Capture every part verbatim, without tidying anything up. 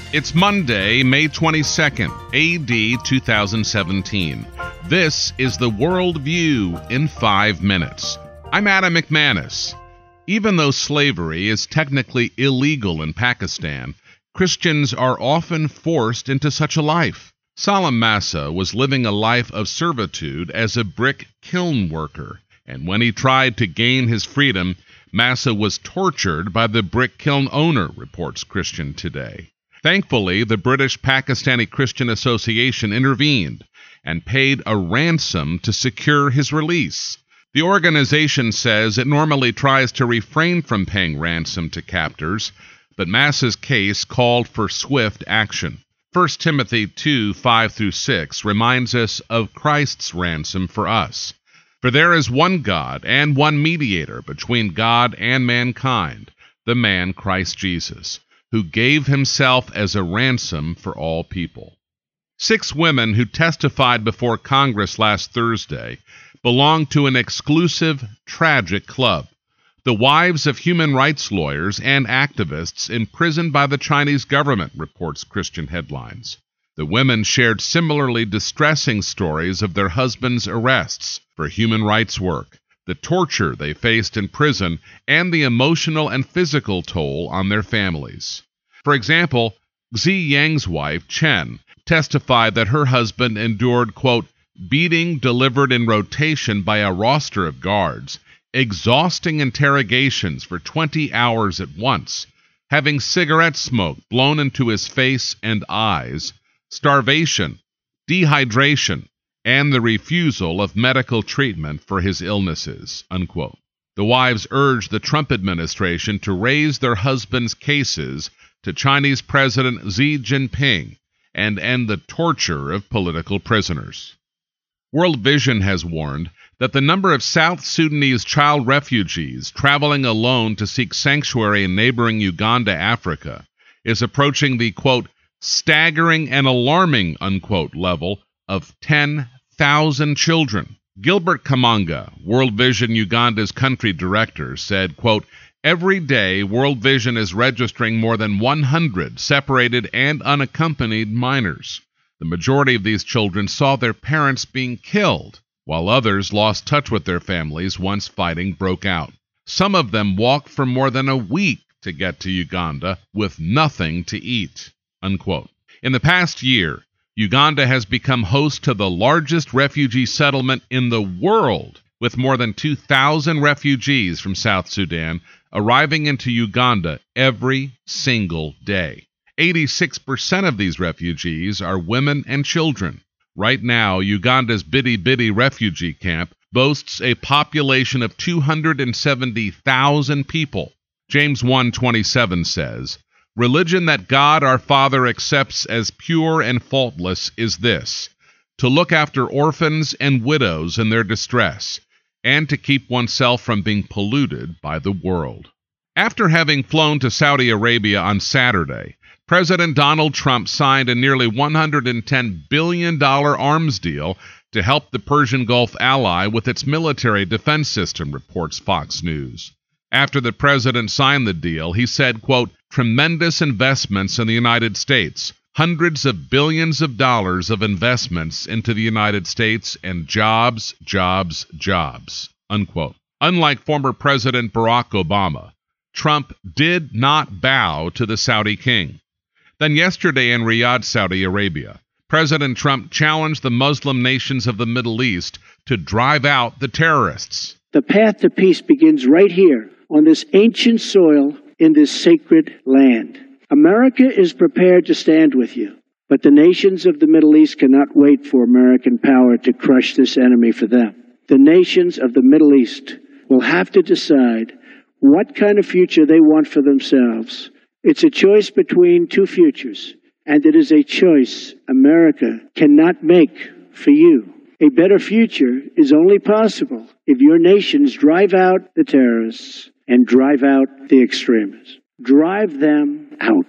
It's Monday, May twenty-second, A D two thousand seventeen. This is the World View in five minutes. I'm Adam McManus. Even though slavery is technically illegal in Pakistan, Christians are often forced into such a life. Salam Massa was living a life of servitude as a brick kiln worker, and when he tried to gain his freedom, Massa was tortured by the brick kiln owner, reports Christian Today. Thankfully, the British Pakistani Christian Association intervened and paid a ransom to secure his release. The organization says it normally tries to refrain from paying ransom to captors, but Massa's case called for swift action. First Timothy two, five through six reminds us of Christ's ransom for us. For there is one God and one mediator between God and mankind, the man Christ Jesus, who gave himself as a ransom for all people. Six women who testified before Congress last Thursday belong to an exclusive, tragic club, the wives of human rights lawyers and activists imprisoned by the Chinese government, reports Christian Headlines. The women shared similarly distressing stories of their husbands' arrests for human rights work, the torture they faced in prison, and the emotional and physical toll on their families. For example, Xi Yang's wife, Chen, testified that her husband endured, quote, beating delivered in rotation by a roster of guards, exhausting interrogations for twenty hours at once, having cigarette smoke blown into his face and eyes, starvation, dehydration, and the refusal of medical treatment for his illnesses, unquote. The wives urged the Trump administration to raise their husbands' cases to Chinese President Xi Jinping and end the torture of political prisoners. World Vision has warned that the number of South Sudanese child refugees traveling alone to seek sanctuary in neighboring Uganda, Africa, is approaching the, quote, staggering and alarming, unquote, level of ten thousand children. Gilbert Kamanga, World Vision Uganda's country director, said, quote, every day World Vision is registering more than one hundred separated and unaccompanied minors. The majority of these children saw their parents being killed, while others lost touch with their families once fighting broke out. Some of them walked for more than a week to get to Uganda with nothing to eat, unquote. In the past year, Uganda has become host to the largest refugee settlement in the world, with more than two thousand refugees from South Sudan arriving into Uganda every single day. eighty-six percent of these refugees are women and children. Right now, Uganda's Bidi Bidi refugee camp boasts a population of two hundred seventy thousand people. James one twenty-seven says, religion that God our Father accepts as pure and faultless is this, to look after orphans and widows in their distress, and to keep oneself from being polluted by the world. After having flown to Saudi Arabia on Saturday, President Donald Trump signed a nearly one hundred ten billion dollars arms deal to help the Persian Gulf ally with its military defense system, reports Fox News. After the president signed the deal, he said, quote, tremendous investments in the United States, hundreds of billions of dollars of investments into the United States, and jobs, jobs, jobs, unquote. Unlike former President Barack Obama, Trump did not bow to the Saudi king. Then yesterday in Riyadh, Saudi Arabia, President Trump challenged the Muslim nations of the Middle East to drive out the terrorists. The path to peace begins right here on this ancient soil in this sacred land. America is prepared to stand with you, but the nations of the Middle East cannot wait for American power to crush this enemy for them. The nations of the Middle East will have to decide what kind of future they want for themselves. It's a choice between two futures, and it is a choice America cannot make for you. A better future is only possible if your nations drive out the terrorists and drive out the extremists. Drive them out.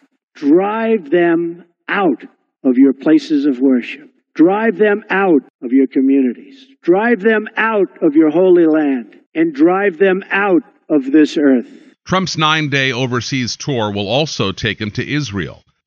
Drive them out of your places of worship. Drive them out of your communities. Drive them out of your holy land. And drive them out of this earth. Trump's nine-day overseas tour will also take him to Israel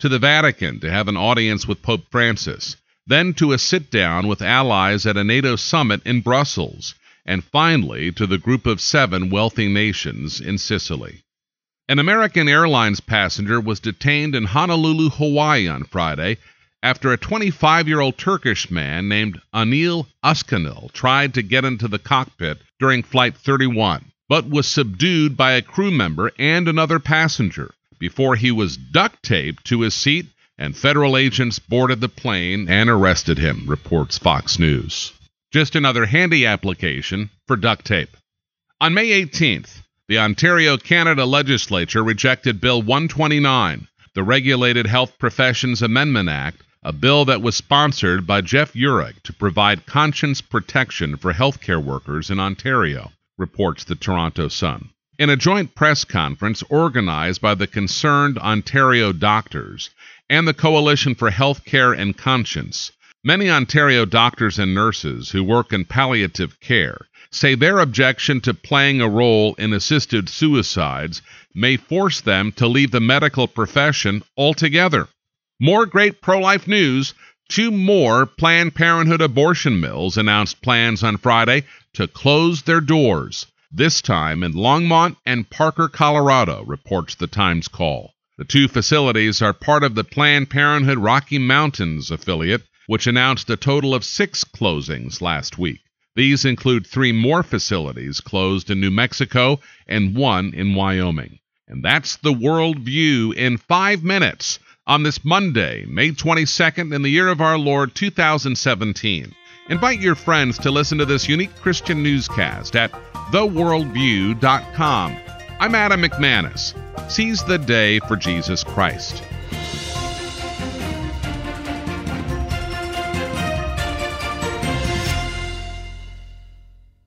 to the Vatican to have an audience with Pope Francis, then to a sit-down with allies at a NATO summit in Brussels, and finally to the Group of Seven wealthy nations in Sicily. An American Airlines passenger was detained in Honolulu, Hawaii on Friday after a twenty-five-year-old Turkish man named Anil Uskanil tried to get into the cockpit during Flight thirty-one, but was subdued by a crew member and another passenger before he was duct-taped to his seat and federal agents boarded the plane and arrested him, reports Fox News. Just another handy application for duct tape. On May eighteenth, the Ontario, Canada legislature rejected Bill one twenty-nine, the Regulated Health Professions Amendment Act, a bill that was sponsored by Jeff Urich to provide conscience protection for healthcare workers in Ontario, reports the Toronto Sun. In a joint press conference organized by the Concerned Ontario Doctors and the Coalition for Healthcare and Conscience, many Ontario doctors and nurses who work in palliative care say their objection to playing a role in assisted suicides may force them to leave the medical profession altogether. More great pro-life news. Two more Planned Parenthood abortion mills announced plans on Friday to close their doors, this time in Longmont and Parker, Colorado, reports the Times Call. The two facilities are part of the Planned Parenthood Rocky Mountains affiliate, which announced a total of six closings last week. These include three more facilities closed in New Mexico and one in Wyoming. And that's the World View in five minutes on this Monday, May twenty-second, in the year of our Lord two thousand seventeen. Invite your friends to listen to this unique Christian newscast at the world view dot com. I'm Adam McManus. Seize the day for Jesus Christ.